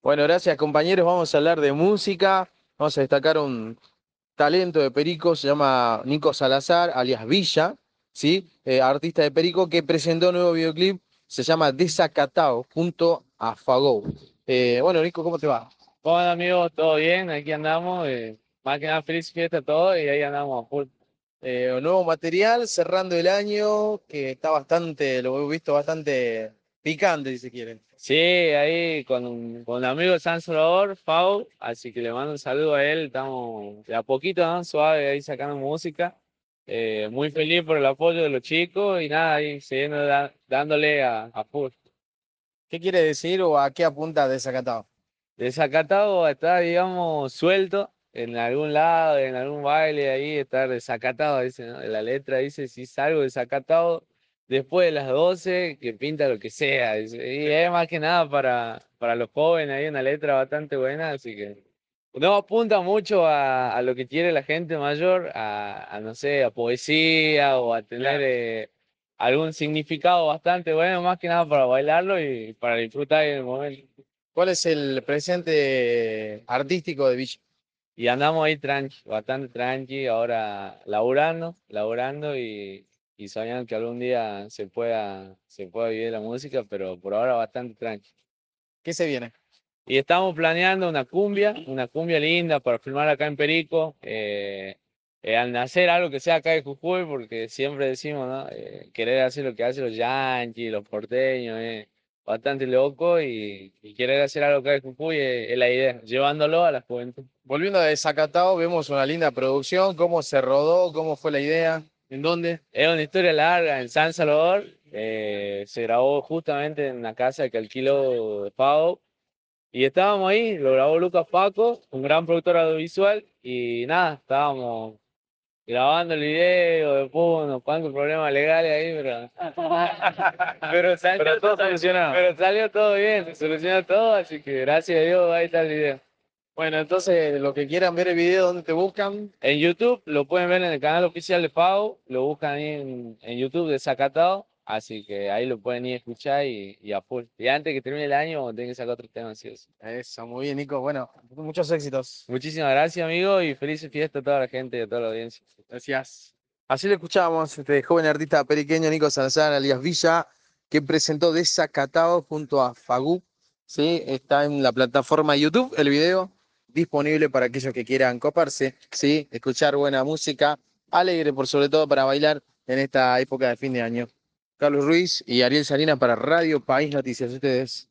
Bueno, gracias compañeros. Vamos a hablar de música. Vamos a destacar un talento de Perico, se llama Nico Salazar, alias Villa, ¿sí? Artista de Perico que presentó un nuevo videoclip, se llama Desacatado, junto a Fagou. Bueno, Nico, ¿cómo te va? Bueno, amigos, todo bien, aquí andamos. Más que nada, feliz fiesta a todos y ahí andamos a full. Un nuevo material, cerrando el año, que está bastante, lo he visto bastante picante, si se quiere. Sí, ahí con el amigo de San Salvador, Pau, así que le mando un saludo a él. Estamos de a poquito, ¿no? Suave ahí sacando música. Muy feliz por el apoyo de los chicos y nada, ahí siguiendo dándole a full. ¿Qué quiere decir o a qué apunta Desacatado? Desacatado está, digamos, suelto en algún lado, en algún baile ahí, estar desacatado, dice, ¿no? La letra dice, si salgo desacatado después de las 12 que pinta lo que sea, dice. Y es más que nada para los jóvenes, hay una letra bastante buena, así que no apunta mucho a lo que quiere la gente mayor, no sé, a poesía o a tener Claro. algún significado bastante bueno, más que nada para bailarlo y para disfrutar en el momento. ¿Cuál es el presente artístico de Villa? Y andamos ahí tranqui, bastante tranqui, ahora laburando y soñando que algún día se pueda vivir la música, pero por ahora bastante tranqui. ¿Qué se viene? Y estamos planeando una cumbia linda para filmar acá en Perico, al nacer algo que sea acá de Jujuy, porque siempre decimos, ¿no? Querer hacer lo que hacen los yanquis, los porteños, bastante loco y querer hacer algo acá de Jujuy es la idea, llevándolo a la juventud. Volviendo a Desacatado, vemos una linda producción, cómo se rodó, cómo fue la idea, en dónde. Es una historia larga en San Salvador. Se grabó justamente en la casa que alquiló Pau. Y estábamos ahí, lo grabó Lucas Paco, un gran productor audiovisual. Y nada, estábamos grabando el video, después unos cuantos problemas legales ahí, Pero todo solucionado. pero salió todo bien, se solucionó todo, así que gracias a Dios ahí está el video. Bueno, entonces, los que quieran ver el video, ¿dónde te buscan? En YouTube lo pueden ver en el canal oficial de Pau, lo buscan ahí en YouTube de Zacatao, así que ahí lo pueden ir a escuchar y a full. Y antes que termine el año, tienen que sacar otro tema, sí o sí. Eso, muy bien, Nico. Bueno, muchos éxitos. Muchísimas gracias, amigo, y feliz fiesta a toda la gente y a toda la audiencia. Gracias. Así lo escuchábamos, este joven artista periqueño, Nico Salazar, alias Villa, que presentó Desacatado junto a Fagú. ¿Sí? Está en la plataforma YouTube, el video, disponible para aquellos que quieran coparse, ¿sí? Escuchar buena música, alegre por sobre todo para bailar en esta época de fin de año. Carlos Ruiz y Ariel Salinas para Radio País Noticias. Ustedes.